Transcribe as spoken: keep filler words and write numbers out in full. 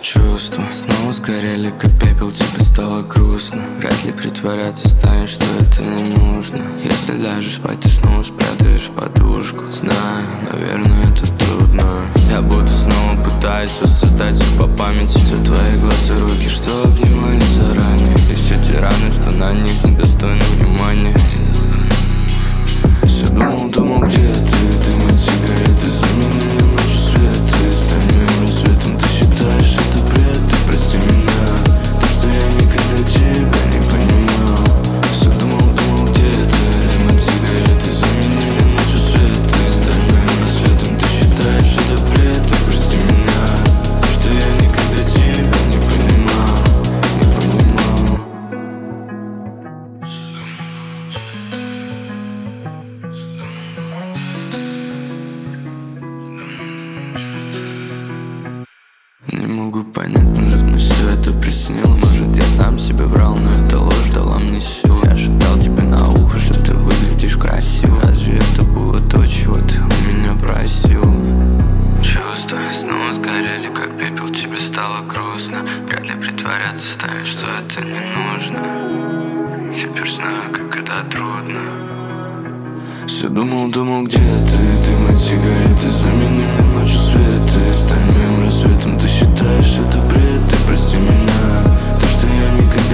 Чувства снова сгорели, как пепел, тебе стало грустно. Вряд ли притворяться станешь, что это не нужно. Если ляжешь спать, ты снова спрятаешь подушку. Знаю, наверное, это трудно. Я будто снова пытаюсь воссоздать все по памяти. Все твои глаза, руки, что обнимали заранее. И все те раны, что на них недостойны внимания. Все думал, думал, где ты? Дым от сигареты, замени мне ночью свет. И стань моим рассветом, ты считаешь это бред? Ты прости меня, то, что я никогда тебя не понимал. Все думал, думал, где ты? Дым от сигареты, замени мне ночью свет. И стань моим рассветом, ты считаешь это бред? Ты прости меня, то, что я никогда тебя не понимал, не понимал. Не могу понять, может мне все это приснилось. Может я сам себе врал, но эта ложь дала мне силу. Я шептал тебе на ухо, что ты выглядишь красиво. Разве это было то, чего ты у меня просил? Чувства снова сгорели, как пепел, тебе стало грустно. Вряд ли притворяться станешь, что это не нужно. Теперь знаю, как это трудно. Все думал, думал, где ты? Дым от сигареты, замени мне ночью свет. И стань моим рассветом, ты считаешь это бред? Ты прости меня, то, что я никогда